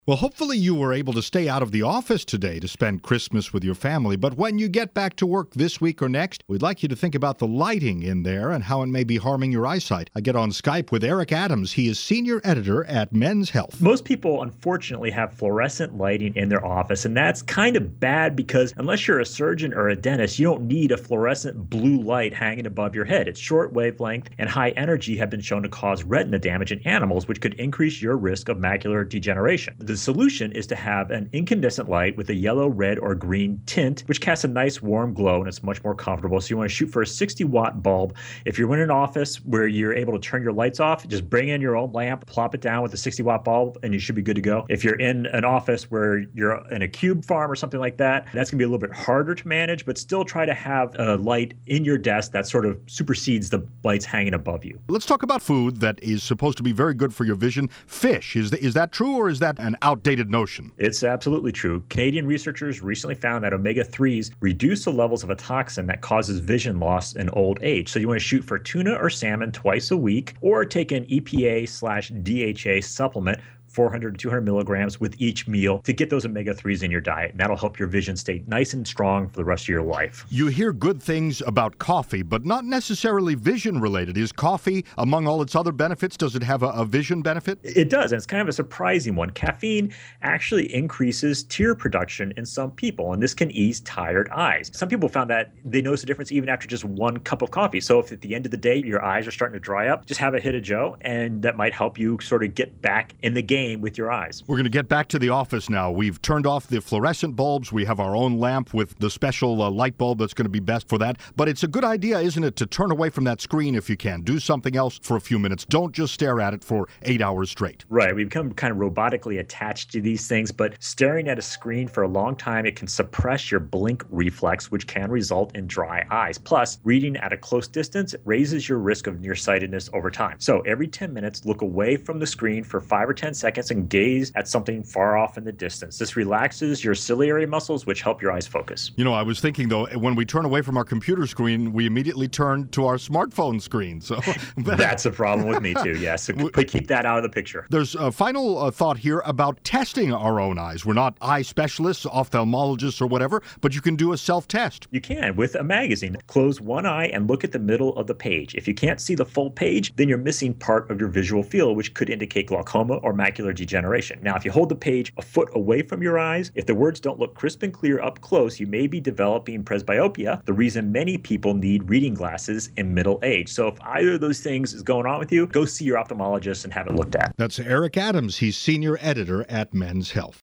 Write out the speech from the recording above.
Well, hopefully you were able to stay out of the office today to spend Christmas with your family. But when you get back to work this week or next, we'd like you to think about the lighting in there and how it may be harming your eyesight. I get on Skype with Eric Adams. He is senior editor at Men's Health. Most people, unfortunately, have fluorescent lighting in their office, and that's kind of bad because unless you're a surgeon or a dentist, you don't need a fluorescent blue light hanging above your head. Its short wavelength and high energy have been shown to cause retina damage in animals, which could increase your risk of macular degeneration. The solution is to have an incandescent light with a yellow, red, or green tint, which casts a nice warm glow and it's much more comfortable. So you want to shoot for a 60-watt bulb. If you're in an office where you're able to turn your lights off, just bring in your own lamp, plop it down with a 60-watt bulb, and you should be good to go. If you're in an office where you're in a cube farm or something like that, that's going to be a little bit harder to manage, but still try to have a light in your desk that sort of supersedes the lights hanging above you. Let's talk about food that is supposed to be very good for your vision. Fish, is that true, or is that an outdated notion? It's absolutely true. Canadian researchers recently found that omega-3s reduce the levels of a toxin that causes vision loss in old age. So you want to shoot for tuna or salmon twice a week, or take an EPA/DHA supplement, 400 to 200 milligrams with each meal to get those omega-3s in your diet. And that'll help your vision stay nice and strong for the rest of your life. You hear good things about coffee, but not necessarily vision related. Is coffee, among all its other benefits, does it have a vision benefit? It does, and it's kind of a surprising one. Caffeine actually increases tear production in some people, and this can ease tired eyes. Some people found that they notice a difference even after just one cup of coffee. So if at the end of the day your eyes are starting to dry up, just have a hit of Joe, and that might help you sort of get back in the game with your eyes. We're going to get back to the office now. We've turned off the fluorescent bulbs. We have our own lamp with the special light bulb that's going to be best for that. But it's a good idea, isn't it, to turn away from that screen if you can. Do something else for a few minutes. Don't just stare at it for 8 hours straight. Right. We become kind of robotically attached to these things, but staring at a screen for a long time, it can suppress your blink reflex, which can result in dry eyes. Plus, reading at a close distance raises your risk of nearsightedness over time. So every 10 minutes, look away from the screen for 5 or 10 seconds and gaze at something far off in the distance. This relaxes your ciliary muscles, which help your eyes focus. You know, I was thinking, though, when we turn away from our computer screen, we immediately turn to our smartphone screen. So that's a problem with me, too, yes. So keep that out of the picture. There's a final thought here about testing our own eyes. We're not eye specialists, ophthalmologists, or whatever, but you can do a self-test. You can with a magazine. Close one eye and look at the middle of the page. If you can't see the full page, then you're missing part of your visual field, which could indicate glaucoma or macular degeneration. Now, if you hold the page a foot away from your eyes, if the words don't look crisp and clear up close, you may be developing presbyopia, the reason many people need reading glasses in middle age. So if either of those things is going on with you, go see your ophthalmologist and have it looked at. That's Eric Adams. He's senior editor at Men's Health.